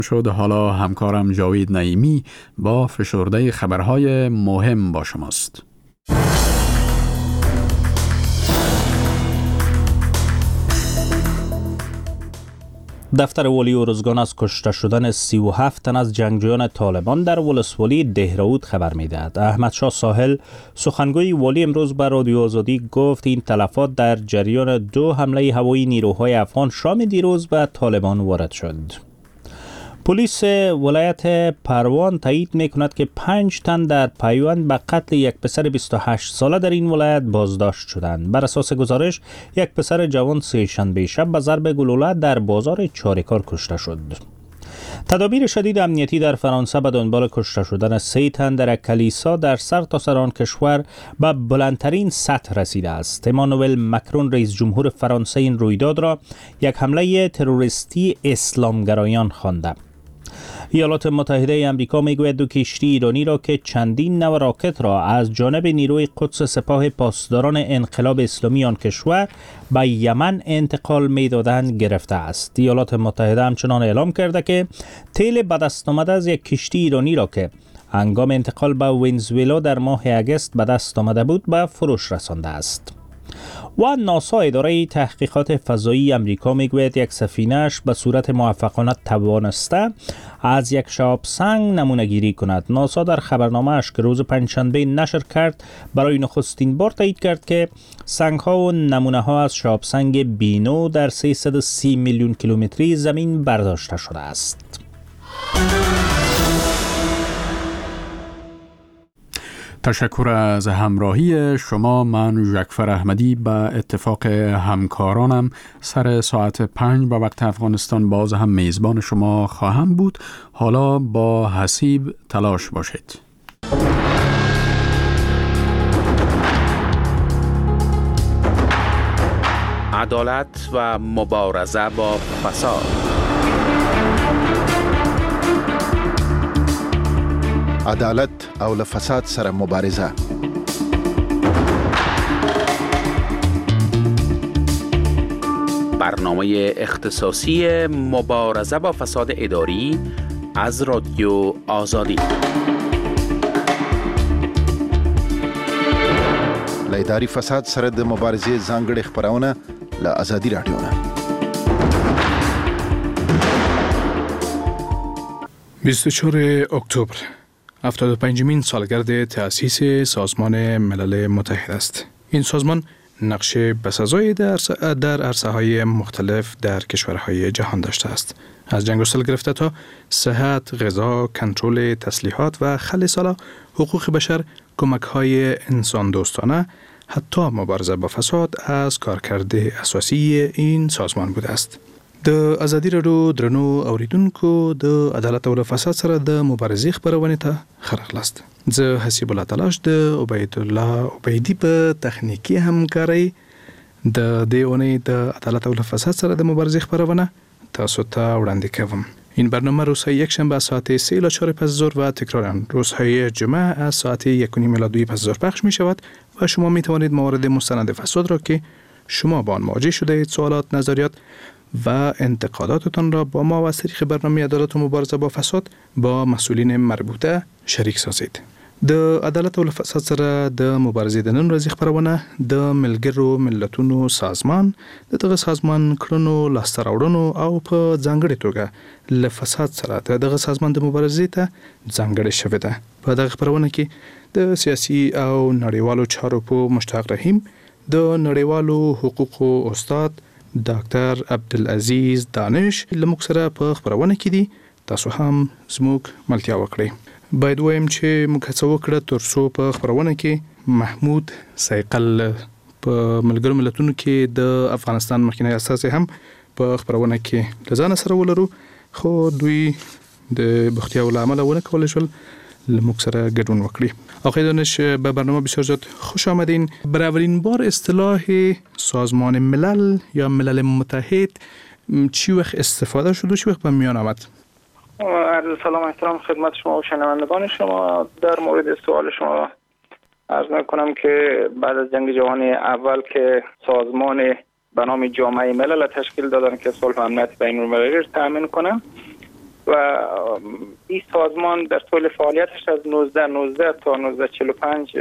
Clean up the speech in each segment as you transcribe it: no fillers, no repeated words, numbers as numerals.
شد. حالا همکارم جاوید نعیمی با فشرده خبرهای مهم با شماست. دفتر والی ارزگان از کشته شدن 37 تن از جنگجویان طالبان در ولسوالی دهراود خبر می‌دهد. احمد شاه ساحل سخنگوی والی امروز به رادیو آزادی گفت این تلفات در جریان 2 حمله هوایی نیروهای افغان شام دیروز به طالبان وارد شد. پلیس ولایت پروان تایید می‌کند که 5 تن در پیوند به قتل یک پسر 28 ساله در این ولایت بازداشت شدند. بر اساس گزارش یک پسر جوان سه شنبه شب به ضرب گلوله در بازار چاریکار کشته شد. تدابیر شدید امنیتی در فرانسه به دنبال کشته شدن 3 تن در یک کلیسا در سرتاسر آن کشور به بلندترین سطح رسیده است. امانوئل مکرون رئیس جمهور فرانسه این رویداد را یک حمله تروریستی اسلامگرایان خوانده. ایالات متحده آمریکا میگوید 2 کشتی ایرانی را که چندین نوع راکت را از جانب نیروی قدس سپاه پاسداران انقلاب اسلامی آن کشور به یمن انتقال می‌دادند گرفته است. ایالات متحده همچنان اعلام کرده که تیل به دست آمده از یک کشتی ایرانی را که هنگام انتقال به ونزوئلا در ماه اگست به دست آمده بود به فروش رسانده است. و ناسا اداره تحقیقات فضایی امریکا میگوید یک سفینه‌اش به صورت موفقانه توانسته از یک شهاب سنگ نمونه گیری کند. ناسا در خبرنامه‌اش که روز پنجشنبه نشر کرد برای نخستین بار تایید کرد که سنگ‌ها و نمونه‌ها از شهاب سنگ بینو در 330 میلیون کیلومتری زمین برداشته شده است. تشکر از همراهی شما. من ژکفر احمدی به اتفاق همکارانم سر ساعت 5 به وقت افغانستان باز هم میزبان شما خواهم بود. حالا با حسیب تلاش باشید. عدالت و مبارزه با فساد. عدالت او له فساد سره مبارزه. برنامه اختصاصی مبارزه با فساد اداری از رادیو آزادی. له اداري فساد سره د مبارزې ځانګړي خبرونه له آزادي رادیو نه. 24 اکتبر 75مین سالگرد تأسیس سازمان ملل متحد است. این سازمان نقش بسزایی در عرصه‌های مختلف در کشورهای جهان داشته است. از جنگ و صلح گرفته تا صحت، غذا، کنترل تسلیحات و خل سالا، حقوق بشر، کمک‌های انسان دوستانه، حتی مبارزه با فساد از کارکرد اساسی این سازمان بوده است. د ازادي رادیو درنو اوریدونکو د عدالت او فساد سره د مبارزې خبرونه ته خرخلاست. زه حسیب الله تلاش د عبید الله عبیدی په تخنیکی همکاري د دیونه د عدالت او فساد سره د مبارزې خبرونه تاسو ته وړاندې کوم. این برنامه روزهای یک شنبه ساعت 3 الی 4 پس ظهر و تکرار روزهای جمعه از ساعت 1 الی 2 پس ظهر پخش می شود و شما می توانید موارد مستند فساد را که شما با آن مواجه شده اید، سوالات، نظریات و انتقاداتتان را با ما و از طریق برنامه عدالت و مبارزه با فساد با مسئولین مربوطه شریک سازید. د عدالت او فساد سره د مبارزې د نن ورځې خبرونه د ملګرو ملتونو سازمان د دغه سازمان کړنو لاسته راوړنو او په ځانګړې توګه له فساد سره د دغه سازمان د مبارزې ته ځانګړې شوې ده. په دغه خبرونه کې د سیاسي او نړیوالو چارو په مشتاق رحیم، د نړیوالو حقوقو استاد ډاکټر عبدالعزیز دانش لموږ سره په خبرونه کې دي. تاسو هم زموږ ملتیا وکړئ. باید وایم چې موږ هڅه وکړه ترڅو په خبرونه کې محمود سایقل په ملګرو ملتونو کې د افغانستان مخکنی اساس هم په خبرونه کې لزان سره ولرو، خو دوی د بختیا ول عمل ونه کول شول لموږ سره ګډون وکړي. آقای دانش به برنامه بسیار زیاد خوش آمدین. برای اولین بار اصطلاح سازمان ملل یا ملل متحد چی وقت استفاده شد و چی وقت به میان آمد؟ عرض سلام احترام خدمت شما و شنوندگان شما. در مورد سوال شما عرض میکنم که بعد از جنگ جهانی اول که سازمان به نام جامعه ملل تشکیل دادن که صلح و امنیت بین المللی را تامین کنه، و این سازمان در طول فعالیتش از 1919 تا 1945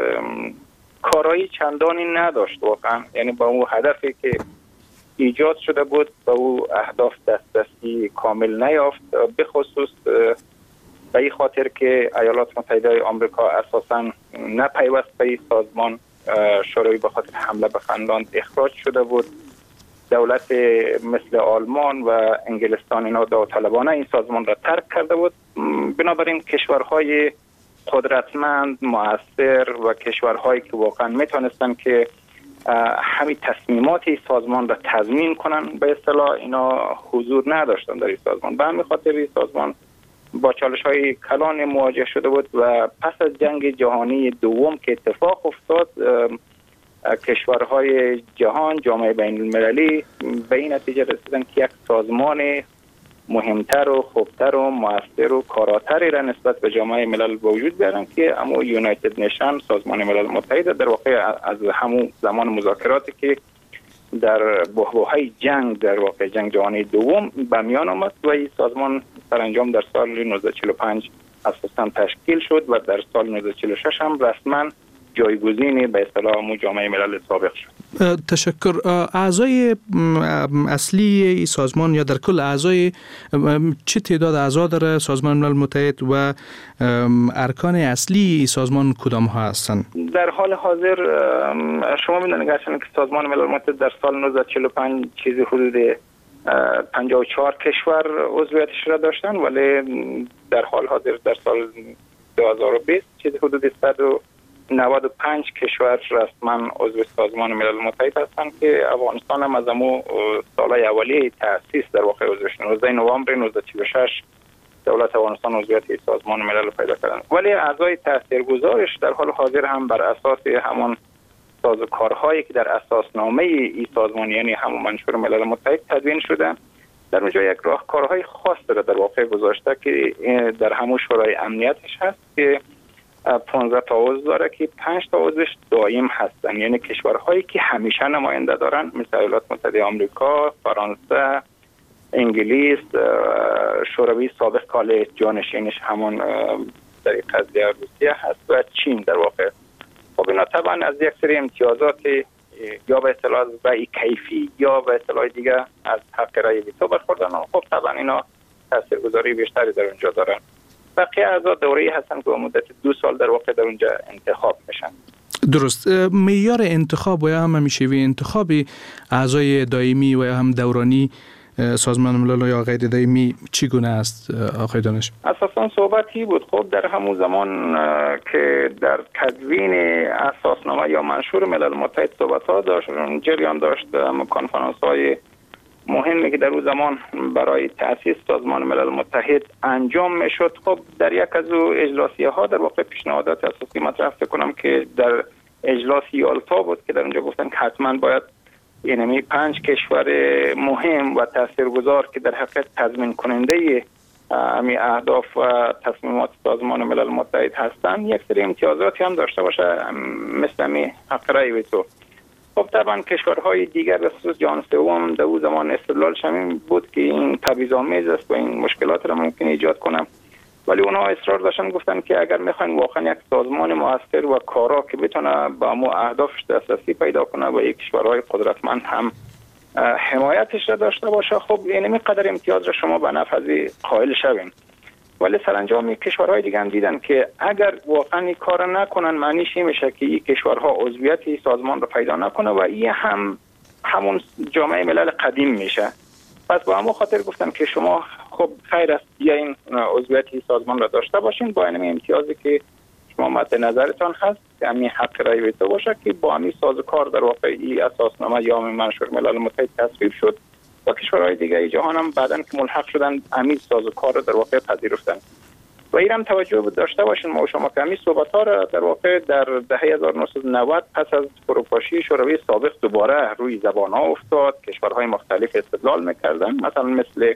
کارایی چندانی نداشت واقعا، یعنی با اون هدفی که ایجاد شده بود با او اهداف دسترسی کامل نیافت، به خصوص به این خاطر که ایالات متحده آمریکا اساساً نپیوست به این سازمان. شوروی به خاطر حمله به فنلاند اخراج شده بود. دولت مثل آلمان و انگلستان اینا داوطلبانه این سازمان را ترک کرده بود. بنابراین کشورهای قدرتمند، مؤثر و کشورهایی که واقعا میتونستن که همین تصمیمات این سازمان را تضمین کنن به اصطلاح اینا حضور نداشتن در این سازمان. به همین خاطر این سازمان با چالش‌های کلان مواجه شده بود و پس از جنگ جهانی دوم که اتفاق افتاد، کشورهای جهان، جامعه بین المللی به این نتیجه رسیدن که یک سازمان مهمتر و خوبتر و مؤثر و کاراتری را نسبت به جامعه ملل به وجود بیارن که اما یونایتد نیشن، سازمان ملل متحد، در واقع از همون زمان مذاکراتی که در بحبوحه جنگ، در واقع جنگ جهانی دوم به میان آمد و این سازمان سرانجام در سال 1945 اساساً تشکیل شد و در سال 1946 هم رسما جایگزین به اصطلاح جامعه ملل سابق شد. تشکر. اعضای اصلی این سازمان یا در کل اعضای چه تعداد اعضا داره سازمان ملل متحد و ارکان اصلی سازمان کدام ها هستند؟ در حال حاضر شما می‌دونید که سازمان ملل متحد در سال 1945 چیزی حدود 54 کشور عضویتش را داشتن، ولی در حال حاضر در سال 2020 چیزی حدود 195 کشور رسما عضو سازمان ملل متحد هستند که افغانستان هم از امو سالهای اولیه تأسیس در واقع عضو شد. 19 نوامبر 1946 دولت افغانستان عضویت سازمان ملل پیدا کردند، ولی اعضای تاثیرگذارش در حال حاضر هم بر اساس همون سازوکارهایی که در اساسنامه این سازمان یعنی همون منشور ملل متحد تدوین شده، در اونجا یک راهکارهای خاص داره در واقع گذاشته که در همون شورای امنیتش هست که 15 تا عضو داره که 5 تا عضوش دائم هستن، یعنی کشورهایی که همیشه نماینده دارن مثل ایالات متحده آمریکا، فرانسه، انگلیس، شوروی سابق کال جانشینش همون در قضیه روسیه هست و چین در واقع. خب اینا طبعا از یک سری امتیازات یا به اصطلاح رأی کیفی یا به اصطلاح دیگه از حق رأی ویتو برخوردن. خب طبعا اینا تاثیرگذاری بیشتری در اونجا دارن. بقیه اعضا دوره‌ای هستن که مدت 2 سال در واقع در اونجا انتخاب میشن. درست. معیار انتخاب و یا هم همیشوی انتخاب اعضای دائمی و یا هم دورانی سازمان ملل یا غیر دائمی چگونه است آقای دانش؟ اساساً صحبتی بود. خب در همون زمان که در تدوین اساسنامه یا منشور ملل متحد صحبت‌ها داشت، جریان داشت، کنفرانس‌های مهمی که در اون زمان برای تأسیس سازمان ملل متحد انجام میشد. خب در یک از اجلاسیه‌ها در واقع پیشنهادات اساسی مطرح کنم که در اجلاس یالتا بود که در اونجا گفتن که حتما باید یعنی 5 کشور مهم و تاثیرگذار که در حقیقت تضمین کننده امی اهداف و تصمیمات سازمان ملل متحد هستند یک سری امتیازاتی هم داشته باشه مثل امی حق رأی ویتو. خب طبعا کشورهای دیگر به خصوص جهان سوم در اون زمان استدلالش همین بود که این تبعیض‌آمیز است و این مشکلات را ممکن ایجاد کنه، ولی اونها اصرار داشتن گفتن که اگر میخواین واقعا یک سازمان مؤثر و کارا که بتونه با مو اهدافش دسترسی پیدا کنه و یک کشورهای قدرتمند هم حمایتش را داشته باشه، خب این قدر امتیاز را شما به نفع قائل شوین. ولی سرانجام کشورهای دیگه هم دیدن که اگر واقعا این کار نکنن معنیش این میشه که این کشورها عضویت سازمان رو پیدا نکنه و این همون جامعه ملل قدیم میشه. پس با همون خاطر گفتن که شما خب خیر است یا این عضویت سازمان را داشته باشین با این امتیازی که شما مد نظرتان هست که همین حق رأی ویتو باشه که با همین سازوکار در واقع این اساسنامه یا منشور ملل متحد تصویب شد و کشورهای دیگه جهان هم بعداً که ملحق شدن همین سازوکار رو در واقع پذیرفتن. و این هم توجه داشته باشین ما و شما که همین صحبت‌ها را در واقع در دهه 1990 پس از فروپاشی شوروی سابق دوباره روی زبان‌ها افتاد. کشورهای مختلف استدلال می‌کردن، مثلا مثل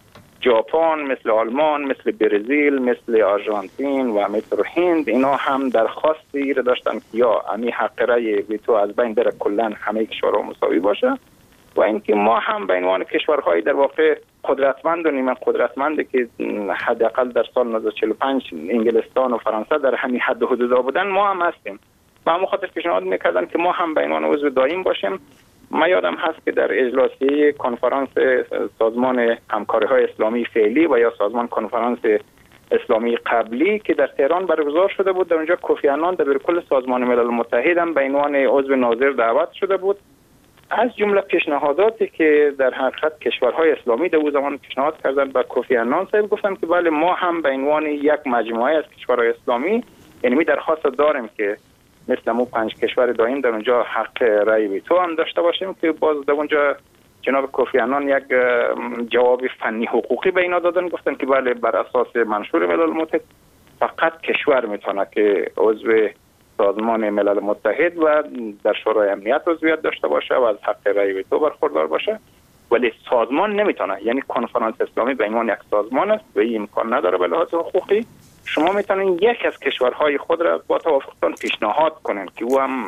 ژاپن، مثل آلمان، مثل برزیل، مثل آرژانتین و مثل هند، اینا هم درخواستی را داشتن که یا همین حق رأی ویتو از بین بره، کلاً همه کشورها مساوی باشه و اینکه ما هم به عنوان کشورهای در واقع قدرتمند و نیمه قدرتمند که حداقل در سال 1945 انگلستان و فرانسه در همین حد و حدودا بودن ما هم هستیم. با همون خاطر پیشنهاد میکردن که ما هم به عنوان عضو دائم باشیم. ما یادم هست که در اجلاسی کنفرانس سازمان همکاری‌های اسلامی فعلی و یا سازمان کنفرانس اسلامی قبلی که در تهران برگزار شده بود، در اونجا کوفی عنان دبیرکل سازمان ملل متحد هم به عنوان عضو ناظر دعوت شده بود. از جمله پیشنهاداتی که در حقیقت کشورهای اسلامی در اون زمان پیشنهاد کردن به کوفی عنان صاحب گفتن که بله ما هم به عنوان یک مجموعه از کشورهای اسلامی یعنی درخواست داریم که مثل مو 5 کشور دائم در اونجا حق رأی ویتو هم داشته باشیم که باز در اونجا جناب کوفی عنان یک جواب فنی حقوقی به اینا دادن، گفتن که بله بر اساس منشور ملل متحد فقط کشور میتونه که عضو سازمان ملل متحد و در شورای امنیت عضویت داشته باشه و از حق رأی ویتو برخوردار باشه، ولی سازمان نمیتونه. یعنی کنفرانس اسلامی به عنوان یک سازمان است و این امکان نداره به لحاظ حقوقی. شما میتونین یک از کشورهای خود را با توافقتان پیشنهاد کنین که او هم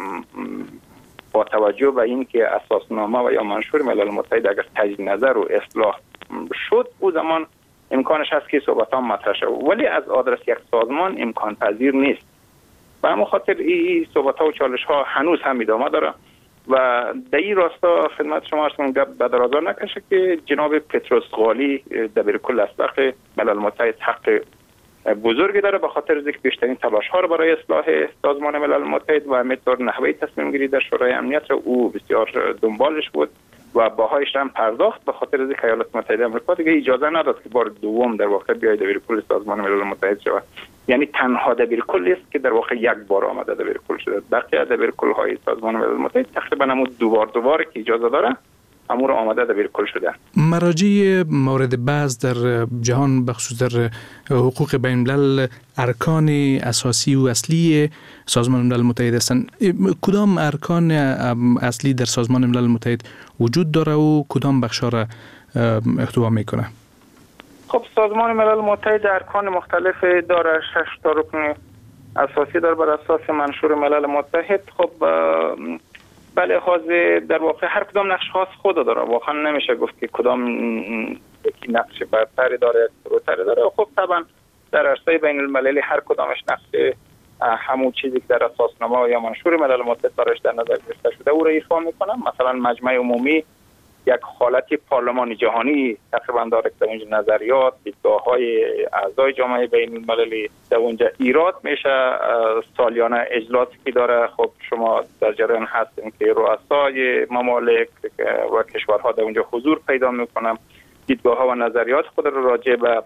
با توجه به این که اساسنامه و یا منشور ملل متحد اگر تجدید نظر و اصلاح شد او زمان امکانش هست که صحبتان مطرح شود، ولی از آدرس یک سازمان امکان پذیر نیست. و همون خاطر این صحبت‌ها و چالش‌ها هنوز هم ادامه داره و در این راستا خدمت شما عرض کنم به درازا نکشه که جناب پتروس غالی دبیرکل اسبق ملل متحد حق بزرگی داره به خاطر اینکه بیشترین تلاش‌ها رو برای اصلاح سازمان ملل متحد و همینطور نحوه تصمیم گیری در شورای امنیت رو او بسیار دنبالش بود و باهایش هم پرداخت، به خاطر اینکه ایالات متحده آمریکا دیگه اجازه نداد که بار دوم در واقع بیاید دبیرکل سازمان ملل متحد شود. یعنی تنها دبیرکل است که در واقع یک بار آمده دبیرکل شده. بقیه دبیرکل‌های سازمان ملل متحد تقریبا هم دوبار که اجازه داره امور آمده دبیرکل شده. مراجع مورد بحث در جهان بخصوص در حقوق بین الملل ارکان اساسی و اصلی سازمان ملل متحد هستند. کدام ارکان اصلی در سازمان ملل متحد وجود داره و کدام بخش‌ها را احتوا میکنه؟ خب سازمان ملل متحد ارکان مختلف داره، 6 تا رکن اساسی داره بر اساس منشور ملل متحد. خب به لحاظ در واقع هر کدام نقش خاص خود داره، واقعا نمیشه گفت که کدام یکی نقش برتری داره فروتری داره. خب طبعا در عرصه بین المللی هر کدامش نقش همون چیزی که در اساسنامه یا منشور ملل متحد براش در نظر گرفته شده او را ایفا میکنه. مثلا مجمع عمومی یک حالتی پارلمان جهانی تقریبا داره که در اونجا نظریات دیدگاه‌های اعضای جامعه بین المللی در اونجا ایراد میشه. سالیانه اجلاسی که داره، خب شما در جریان هستین که رؤسای ممالک و کشورها در اونجا حضور پیدا میکنن، دیدگاه‌ها و نظریات خود رو راجع به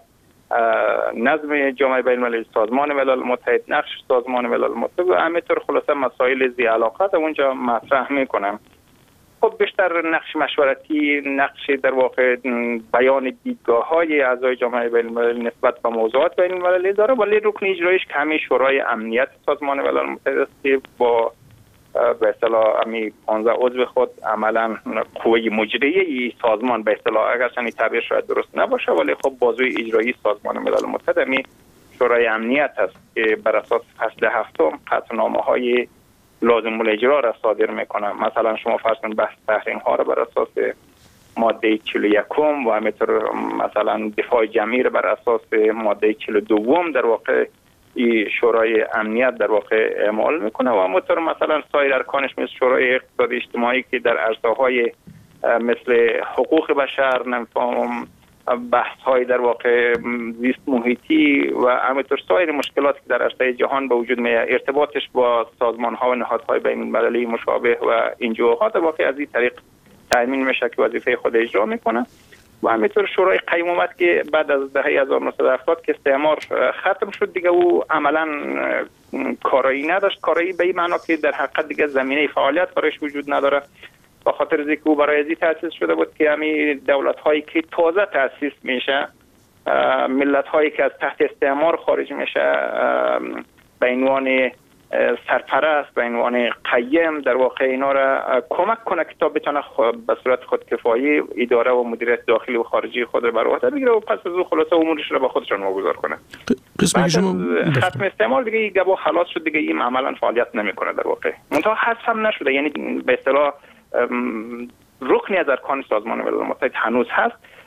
نظم جامعه بین المللی، سازمان ملل متحد، نقش سازمان ملل متحد و همینطور خلاصه مسائل ذی علاقه در اونجا مطرح میکنن. خب بیشتر نقش مشورتی، نقش در واقع بیان دیدگاه‌های اعضای جامعه بین المللی نسبت به موضوعات بین المللی داره، ولی رکن اجراییش کمی شورای امنیت سازمان ملل متحد است که با به اصطلاح 15 عضو خود عملا قوه مجریه سازمان به اصطلاح اگرچه تعبیر شاید درست نباشه ولی خب بازوی اجرایی سازمان ملل متحد شورای امنیت است که بر اساس فصل 7 قطعنامه‌های لازم الاجرا را صادر میکنه. مثلا شما فرض کنید بحث تحریم ها را بر اساس ماده 41 و همینطور مثلا دفاع جمعی را بر اساس ماده 42 در واقع شورای امنیت در واقع اعمال میکنه و همینطور مثلا سایر ارکانش مثل شورای اقتصادی اجتماعی که در عرصه های مثل حقوق بشر، نمیفهم بحث های در واقع زیست محیطی و همینطور سایر مشکلاتی که در عرصه جهان به وجود میاد، ارتباطش با سازمان ها و نهادهای بین المللی مشابه و NGO در واقع از این طریق تامین میشه که وظیفه خود اجرا میکنه. و همینطور شورای قیمومت که بعد از دهه 1970 که استعمار ختم شد دیگه او عملا کارایی نداشت، کارایی به این معنا که در حقیقت دیگه زمینه فعالیت برایش وجود نداره، به خاطر اینکه او برای ازی تأسیس شده بود که همین دولت هایی که تازه تأسیس میشه، ملت هایی که از تحت استعمار خارج میشه، به عنوان سرپرست، به عنوان قیم در واقع اینا را کمک کنه که تا بتونه به صورت خودکفایی اداره و مدیریت داخلی و خارجی خود را بر عهده بگیره و پس از او خلاصه امورش را به خودشان واگذار کنه. قسمت شما ختم استعمار دیگه این گبا خلاص شد دیگه، این عملا فعالیت نمیکنه در واقع. منتها حذف هم نشده، یعنی به اصطلاح رکنی از ارکان سازمان ملل متحد هنوز هست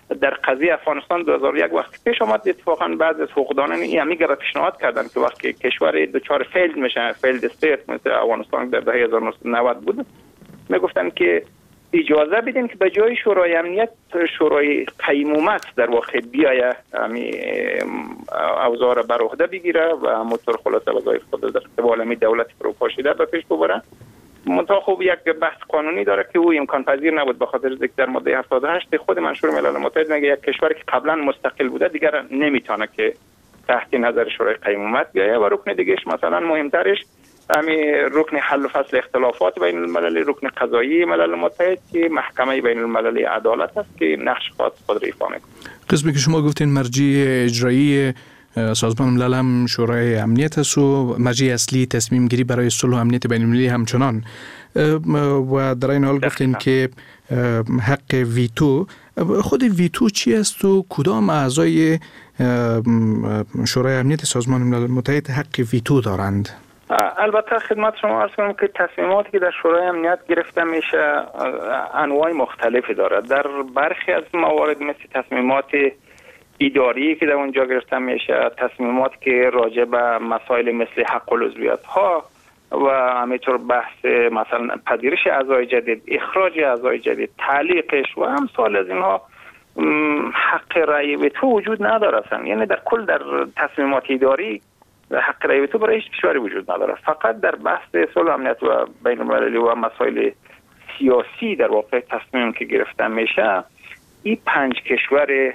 در قضیه افغانستان 2001 وقتی پیش آمد، اتفاقا بعض از حقوقدانان این همیشه را پیشنهاد کردن که وقتی کشور دچار فیلد میشه، فیلد استیت مثل افغانستان در دهه 1990 بود، میگفتن که اجازه بدین که به جای شورای امنیت شورای قیمومت در واقع بیایه اوضاع را بر عهده بگیره و همونطور خلاصه وظایف خود در قبال دولت فروپاشیده به پیش ببره. منتها خوب یک بحث قانونی داره که او امکان پذیر نبود، به خاطر اینکه در ماده 78 خود منشور ملل متحد میگه یک کشوری که قبلا مستقل بوده دیگر نمیتونه که تحت نظر شورای قیمومت بیایه. و رکن دیگهش مثلا مهمترش همین رکن حل و فصل اختلافات بین المللی، رکن قضایی ملل متحد که محکمه بین المللی عدالت است که نقش خاص خود را ایفا میکنه. قسمی که شما گفتین مرجع اجرایی سازمان ملل هم شورای امنیت است و مرجع اصلی تصمیم گیری برای صلح و امنیت بین المللی همچنان، و در این حال گفتین که حق ویتو، خود ویتو چی است و کدام اعضای شورای امنیت سازمان ملل متحد حق ویتو دارند؟ البته خدمت شما عرض کنم که تصمیماتی که در شورای امنیت گرفته میشه انواع مختلفی دارد. در برخی از موارد مثل تصمیمات اداری که در اونجا گرفته میشه، تصمیمات که راجع به مسائل مثل حق العضویت ها و همینطور بحث مثلا پذیرش اعضای جدید، اخراج اعضای جدید، تعلیقش و امثال از اینها حق رأی ویتو وجود نداره. یعنی در کل در تصمیمات اداری حق رأی ویتو برای هیچ کشوری وجود نداره. فقط در بحث صلح و امنیت و بین المللی و مسائل سیاسی در واقع تصمیم که گرفته میشه، این 5 کشور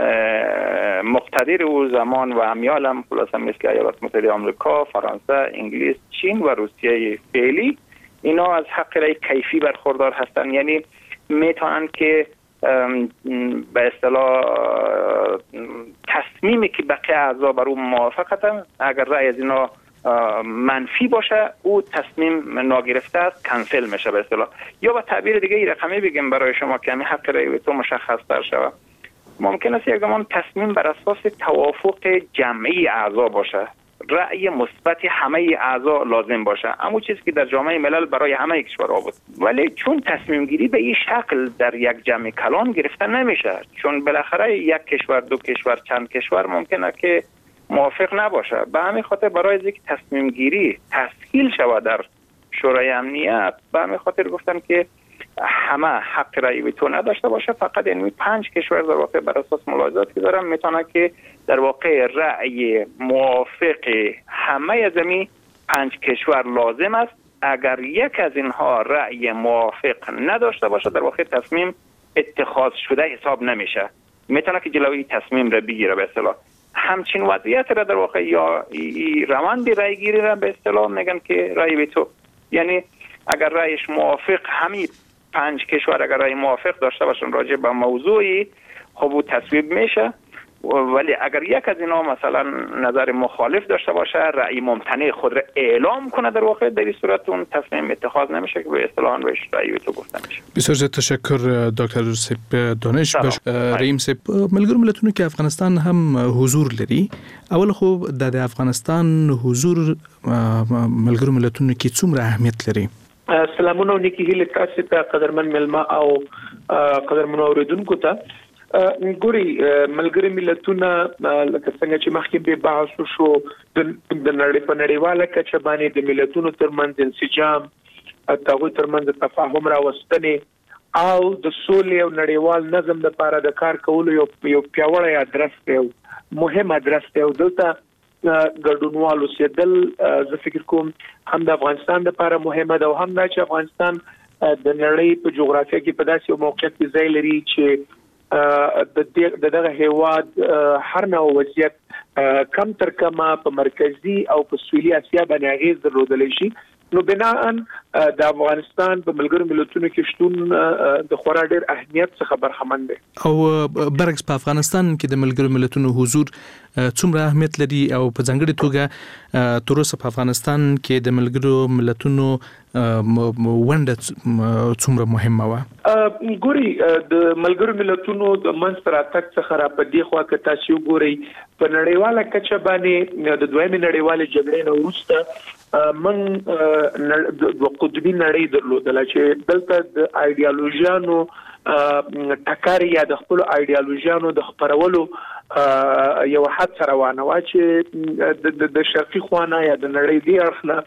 مقتدر او زمان و امیال هم خلاصه مثل ایالات متحده آمریکا، فرانسه، انگلیس، چین و روسیه فعلی، اینا از حق رأی کیفی برخوردار هستند. یعنی میتونن که به اصطلاح تصمیمی که بقیه اعضا بر اون موافقتن، اگر رأی از اینا منفی باشه او تصمیم ناگرفته است، کنسل میشه به اصطلاح. یا با تعبیر دیگه این رقمی بگیم برای شما که همین حق رأی تو مشخص تر شود، ممکن است یک زمان تصمیم بر اساس توافق جمعی اعضا باشه، رأی مثبت همه اعضا لازم باشه، اما چیزی که در جامعه ملل برای همه کشورها بود. ولی چون تصمیم گیری به این شکل در یک جمع کلان گرفته نمیشه، چون بالاخره یک کشور، دو کشور، چند کشور ممکنه که موافق نباشه. به همین خاطر برای اینکه تصمیم گیری تسهیل شود در شورای امنیت، به همین خاطر گفتن که همه حق رأی ویتو نداشته باشه، فقط این 5 کشور در واقع بر اساس ملاحظاتی که دارن میتونه که در واقع رأی موافق همه از این 5 کشور لازم است. اگر یک از اینها رأی موافق نداشته باشه، در واقع تصمیم اتخاذ شده حساب نمیشه، میتونه که جلوی تصمیم را بگیره به اصطلاح. همچین وضعیت را در واقع یا روند رأی گیری را به اصطلاح میگن که رأی ویتو. یعنی اگر رأیش موافق، همین 5 کشور اگر رأی موافق داشته باشن راجع به موضوعی، خب او تصویب میشه. ولی اگر یک از اینا مثلا نظر مخالف داشته باشه، رأی ممتنع خود را اعلام کنه، در واقع در این صورت اون تصمیم اتخاذ نمیشه که به اصطلاح بهش رأی ویتو گفته میشه. بسیار زیاد تشکر دکتر سپ دانش. رحیم سپ، ملګرو ملتونو کې افغانستان هم حضور لري. اول خو د افغانستان حضور ملګرو ملتونو کې څومره اهمیت لري؟ سلامونه نیکی هیله تاسو ته قدرمن ملما او قدرمن اوریدونکو ته. ګوري ملګری ملتونه لکه څنګه چې مخکې به بحث شو د نړیواله کچه باندې د ملتونو ترمنځ انسجام، تاسو ترمنځ تفاهم راوستنې او د سولې او نړیوال نظم لپاره د کار کولو یو پیاوړی ادرس دی، مهم ادرس دی. دلته ګډونوالو سیدل زه فکر کوم هم د افغانستان لپاره مهمه ده او هم د افغانستان د نړۍ په جغرافیه کې په داسې موقعیت کې ځای لري چې د دغه هیواد هر نوع وضعیت کم تر کمه په مرکزی او په سویلي اسیا باندې اغیز درلودلی شي. نو بناءً د افغانستان په ملګرو ملتونو کې شتون د خورا ډېر اهمیت څخه برخمن دی. او برعکس په افغانستان کې د ملګرو ملتونو حضور څومره اهمیت لري او په ځانګړي توګه تر اوسه په افغانستان کې د ملګرو ملتونو ونډه څومره مهمه وه؟ ګوري د ملګرو ملتونو د منځ راتګ څخه را په دې خوا که تاسو وګورئ په نړیواله کچه باندې د دویمې نړیوالې جګړې نه وروسته من د قطبي نړۍ درلودله چې دلته د ایډیالوژیانو ټکر یا د خپل ایډیالوژیانو د خپرولو یو حد سره روانه و چې د شرقي خوانه یا د نړۍ دی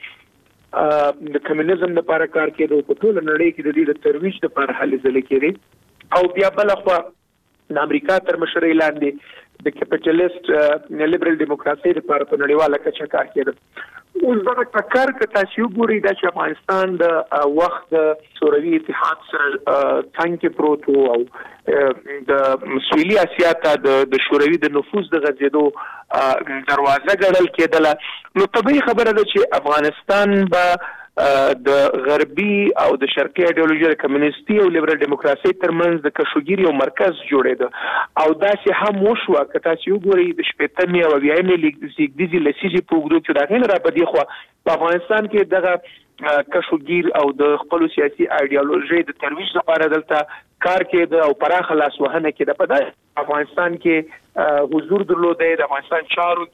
اړخ د کمیونیزم لپاره کار کېده په ټول نړۍ کې د دې د ترویج لپاره هلې ځلې کېدې او بیا بل خو د امریکا تر مشرۍ لاندې د کیپټالیست لیبرل دیموکراسي لپاره په نړیواله کچه کار کېده اوس دا ټکر که تاسو وګورئ د افغانستان د وخت د شوروي اتحاد سره څنګه کې پروت او د سویلي اسیا ته د شوروي د نفوذ د غځېدو دروازه ګڼل کېدله نو طبیعي خبره ده چې افغانستان به د غربي او د شرقي ایډیالوژي کمیونستي او لیبرل دیموکراسي ترمنځ د کشوګیری او مرکز جوړېده او داسې هم وشوه که تاسو وګورئ د شپږمې او اویایم زیږدیزي لسیزې په اوږدو کې دا غیر را بدی خو په افغانستان کې دغه کشوګیر او د خپل سیاسي ایډیالوژي د ترویج لپاره دلته کار کېده او پراخه لاسوهنه کېده په افغانستان کې حضور درلوده د افغانستان چارو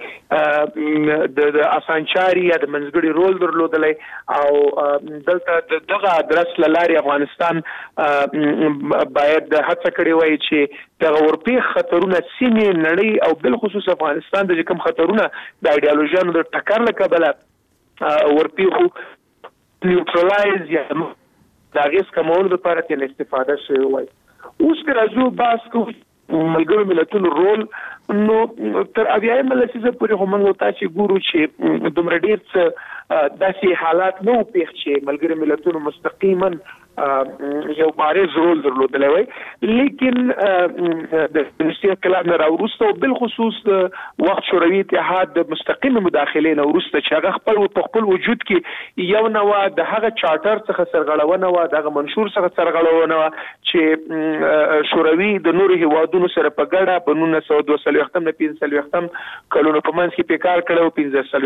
کې د اسانچاري یا د منځګړي رول درلودلی او دلته دغه ادرس لاري افغانستان باید هڅه کړې وای چې د اورپی خطرونه سیمې نړۍ او بل خصوص افغانستان د کوم خطرونه د ایډیالوژیانو د ټکر لکبله ورپی خو نیوټرالایز یا د غیس کمول لپاره تل استفاده شوی وای اوس که راځو باس کو ملګرو ملتونو رول نو تر اویایم لسیزه پورې هم موږ تاسو ګورو چې دومره ډیر څه داسې حالات نو پیښ چې ملګرو ملتونو مستقیما یو بارز رول درلودلی وای لیکن د انګلیسي کلام نه راوروسته او بل خصوص وخت شوروي اتحاد د مستقیم مداخله نه وروسته چې هغه خپل وجود کې یو نوع د هغه چارټر څخه سرغړونه و دغه منشور څخه سرغړونه و چې شوروي د نورو هیوادونو سره په ګډه په 1942 نه 15 کلونو په منځ کې پیکار کړو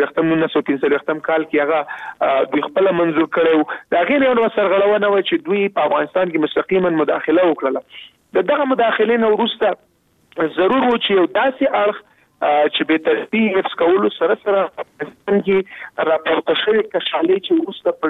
1915 کال کې هغه د خپل منځور کړو دا غیر یو سرغړونه و چې دوی په افغانستان کې مستقیما مداخله وکړه دغه مداخله نه وروسته ضرور و چې یو داسې اړخ چې به ترتیب حفظ کولو سره افغانستان کې راپورته شوی کشالي چې وروسته په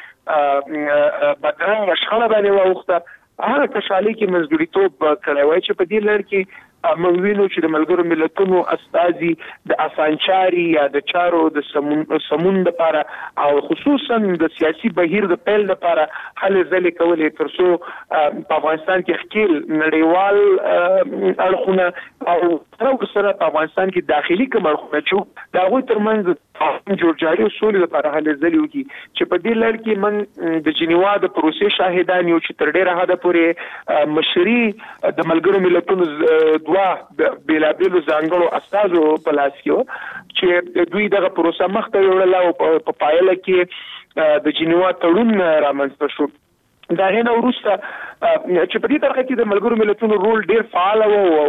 ډېرې بدرنګه شخړه باندې واوښته هغه کشالي کې مزدوریتوب کړی وای چې په دې لړ کې موږ وینو چې د ملګرو ملتونو استازي د اسانچاري یا د چارو د سمون لپاره او خصوصا د سیاسي بهیر د پیل لپاره هلې ځلې کولې ترڅو په افغانستان کې خپل نړیوال اړخونه او سره په افغانستان کې داخلي کوم اړخونه چې دا غوي ترمنځ جوړجاړي او سولې لپاره هلې ځلې وکړي چې په دې لړ کې من د جنیوا د پروسې شاهدان یو چې تر ډیره حده پورې مشري د ملګرو ملتونو دوا بلابلو ځانګړو استازو په لاس کې چې دوی دغه پروسه مخته وړله او په پایله کې د جنیوا تړون رامنځته شو دا غینه وروسته چې په دې طرح کې د ملګرو ملتونو رول ډیر فعال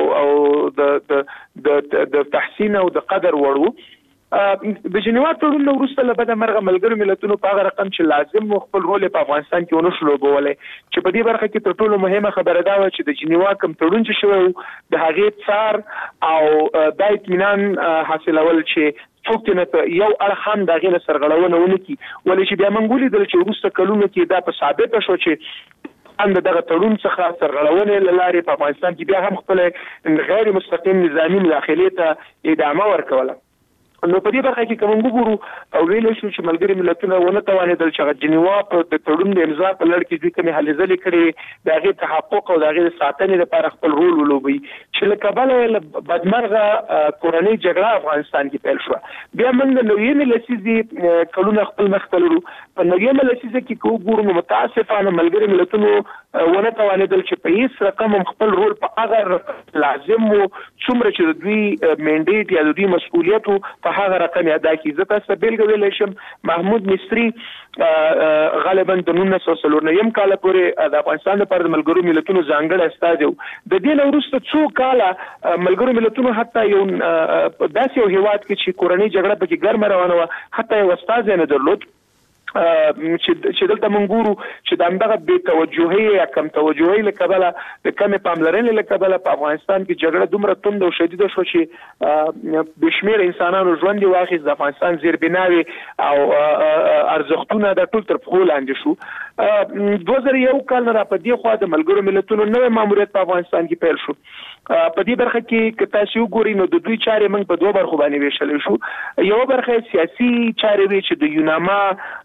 او د تحسین او د قدر وړو د جنیوا تړون وروسته له بده مرغه ملګرو ملتونو په هغه رقم چې لازم خپل رول په افغانستان کې ونه شلو بولای چې په دې برخه کې تر ټولو مهمه خبره دا و چې د جنیوا کوم تړون چې شوی د هغې څار او د اطمینان حاصلول چې څوک نه یو اړخ هم د غیر سرغړونه ونه کی ولې چې بیا منګولې د چې وروسته کلونه کې دا په ثابت شو چې اند دغه تړون څخه سرغړونه لاري په افغانستان کې بیا هم خپل غیر مستقیم نظامی مداخله ته ادامه ورکوله نو په دې برخه کې کوم وګورو او ویل شو چې ملګري ملتونه ونه توانېدل چې جنیوا په تړون د امضا په لړ کې دوی کومې هلې ځلې کړې د هغې تحقق او د هغې ساتنې لپاره خپل رول ولوبوي چې له کبله بدمرغه کورنۍ جګړه افغانستان کې پیل شوه بیا موږ د نویمې لسیزې کلونه خپل مخته لرو په نویمې لسیزه کې که وګورو نو متاسفانه ملګري ملتونو ونه توانېدل چې په هیڅ رقم خپل رول په هغه لازم و څومره چې د دوی منډیټ یا د دوی مسؤلیت په هغه رقم ادا کړي زه تاسو ته بیلګه ویلی شم محمود مصری غالبا د 1949 کال پورې د افغانستان لپاره د ملګرو ملتونو ځانګړی استازی و د دې نه وروسته څو کاله ملګرو ملتونو حتی یو داسې یو هیواد کې چې کورنۍ جګړه پکې ګرمه روانه وه حتی یو استازی نه درلود چې دلته موږ ګورو چې دغه بې توجهي یا کم توجهي له کبله د کمې پاملرنې له کبله په افغانستان کې جګړه دومره توند او شدیده شو چې بشمیر انسانانو ژوند واخیست، د افغانستان زیربناوي او ارزښتونه د ټول تر پښو لاندې شو. 2001 کال را په دې خوا د ملګرو ملتونو نوې ماموریت په افغانستان کې پیل شو. په دې برخه کې که تاسو وګورئ نو د دوی چارې موږ په دوه برخو باندې ویشل شو. یو برخه سیاسي چارې وی چې د یوناما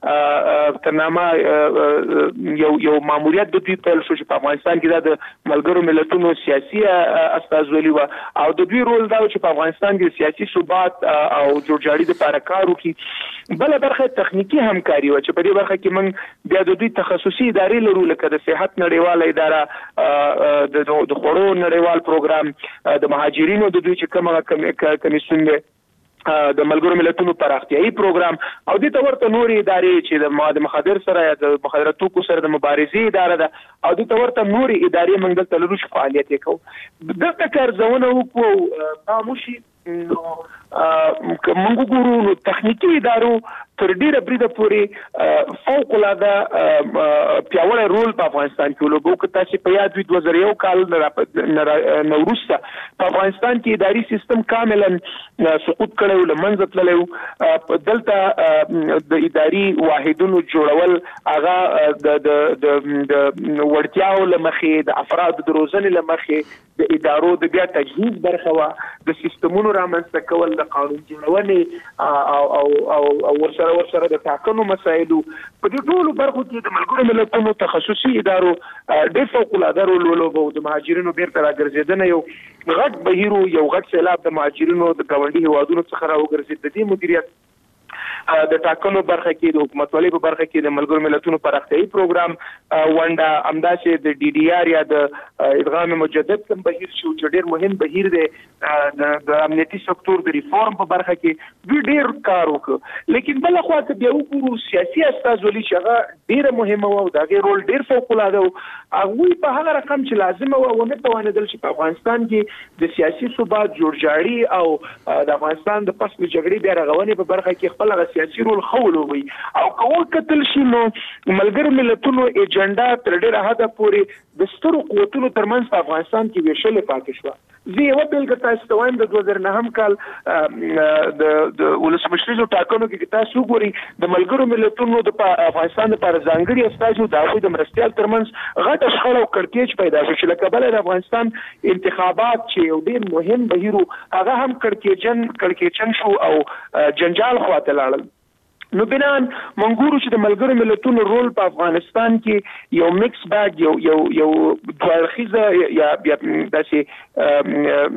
ترنامه یو ماموریت د دوی پیل شو چې په افغانستان کې د ملګرو ملتونو سیاسي استازولي و او د دوی رول دا چې په افغانستان کې سیاسي ثبات او جوړجاړي لپاره کار وکړي. بل برخه تخنیکی همکاري و چې په دې برخه کې موږ بیا د دوی تخصصي ادارې لرو لکه د صحت نړیواله اداره، د خوړو نړیوال پروګرام، د مهاجرینو د دوی چې کومه کمیسیون دی، د ملګرو ملتونو پراختیايي پروګرام او د تورته نوري ادارې چې د مواد مخدر سره یا د مخدره توکو سره د مبارزې اداره ده او د تورته نوري ادارې موږ د تلروش فعالیت وکړو. دغه کارزونه وکړو خاموشي نو موږ ګورو نو تخنیکی ادارو تر ډیره بریده پورې فوق العاده پیاوړی رول په افغانستان کې ولوبو. که تاسو په یاد وي 2001 کال نوروسته په افغانستان کې اداري سیستم کاملا سقوط کړی له منځه تللی و. دلته د اداري واحدونو جوړول هغه د وړتیاو له مخې، د افرادو د روزنې له مخې، د ادارو د بیا تجهیز برخه وه، د سیستمونو رامنځته کول، د قانون جوړونې او ورسره د ټاکنو مسایلو په دې ټولو برخو کې د ملګرو ملتونو تخصصي ادارو ډېر فوق العاده رول ولوبو. د مهاجرینو بیرته راګرځېدنه یو غټ بهیر، یو غټ سیلاب د مهاجرینو د ګاونډي هیوادونو څخه راوګرځېد. د دې مدیریت د ټاکنو برخه کې، د حکومتولۍ په برخه کې د ملګرو ملتونو پراختیايي پروګرام ونډه، همداسې د ډي ډي آر یا د ادغام مجدد کوم بهیر چې ډېر مهم بهیر دی، د امنیتي سکتور د ریفورم په برخه کې دوی ډېر کار وکړ. لیکن بل خوا ته بیا وګورو سیاسي استازولي چې هغه ډېره مهمه وه او د هغې رول ډېر فوق العاده و. هغوی په هغه رقم چې لازمه وه ونه توانېدل چې په افغانستان کې د سیاسي ثبات، جوړجاړي او د افغانستان د پس جګړې بیا رغونې په برخه کې خپل سیاسي رول خولوي. او که کتل شي نو ملګرو ملتونو ایجنډا تر ډیره حده پورې د سترو قوتونو ترمنځ په افغانستان کې ویشلې پاتې شوه. زه یوه بېلګه تاسو ته وایم، د 2009 کال د ولسمشریزو ټاکنو کې تاسو وګورئ د ملګرو ملتونو د افغانستان لپاره ځانګړي استازو د هغوی د مرستیال ترمنځ غټه شخړه او کړکېچ پیدا شو چې له کبله د افغانستان انتخابات چې یو ډېر مهم بهیر و هغه هم کړکېچن شو او جنجال خواته لاړل. نو بنان منګورو چې د ملګرو ملتونو رول په افغانستان کې یو میکس بیگ، یو دوه یا داسې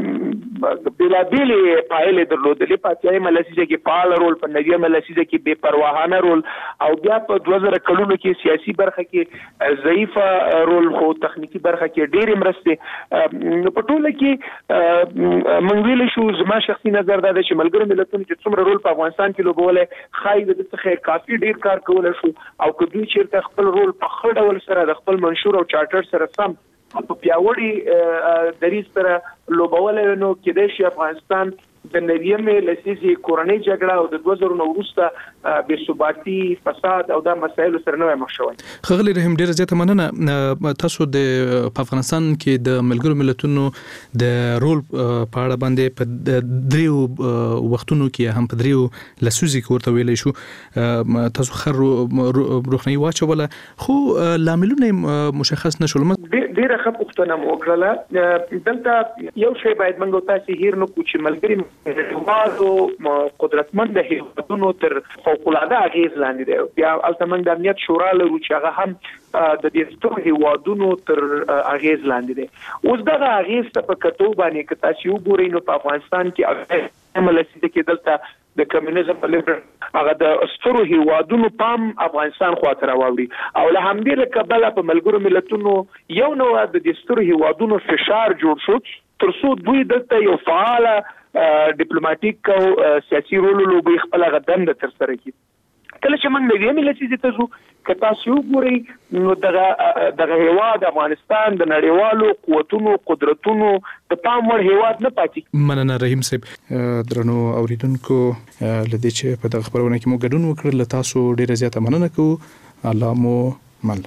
بېلابېلې پایلې درلودلې. په اتیایمه لسیزه کې فعال رول، په نویمه لسیزه کې بې پرواهانه رول او بیا په 2000 کلونو کې سیاسي برخه کې ضعیفه رول، خو تخنیکی برخه کې ډېرې مرستې. نو په ټوله کې موږ ویلی شو، زما شخصي نظر دا دی چې ملګرو ملتونو چې څومره رول په افغانستان کې لوبولی ښایي څخه کافي ډیر کار کولای شو. او که دوی چیرته خپل رول په ښه ډول سره د خپل منشور او چارټر سره سم په پیاوړي دریځ سره لوبولی نو کېدای شي افغانستان د نویمې لسیزې کورنۍ جګړه او د 2000 وروسته بې ثباتي، فساد او دا مسایلو سره نوی مخ شوی. ښاغلی رحیم، ډېره زیاته مننه. تاسو په افغانستان کې د ملګرو ملتونو د رول په اړه باندې په دریو وختونو کې هم په دریو لسیزو کې ورته ویلی شو. تاسو ښه روښنایي واچوله، خو لاملونه مشخص نه شول. ډېره ښه پوښتنه مو وکړله. دلته یو شی باید موږ تاسو هیر نه کړو چې ملګري هیوادو قدرتمند هیوادونو تر فوق العاده اغیز لاندې دی. بیا هلته موږ د امنیت شورا لرو چې هغه هم د دې سترو هیوادونو تر اغیز لاندې دی. اوس دغه اغیز ته په کتو باندې که تاسو وګورئ نو په افغانستان کې ملسیده کې دلته د کمیونیزم په لیبرل هغه د سترو هیوادونو پام افغانستان خواته راوړي او له همدې له کبله په ملګرو ملتونو یو نوع د دې سترو هیوادونو فشار جوړ شو ترڅو دوی دلته یو فعاله ډیپلوماټیک او سیاسي رول لوبي خپل غدن د تر سره کړي. کله چې موږ نوې لسیزې ته ځو که تاسو وګورئ نو دغه هیواد افغانستان د نړیوالو قوتونو قدرتونو د پام وړ هیواد نه پاتې. مننه رحیم صاحب. درنو اوریدونکو لدې چې په دغه خبرونه کې مو ګډون وکړل له تاسو ډیره زیاته مننه کوو. الله مو مل.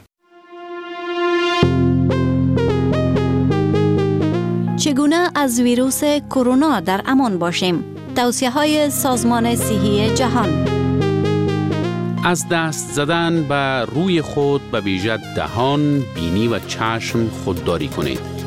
چگونه از ویروس کرونا در امان باشیم؟ توصیه‌های سازمان صحی جهان. از دست زدن به روی خود به ویژه دهان، بینی و چشم خودداری کنید.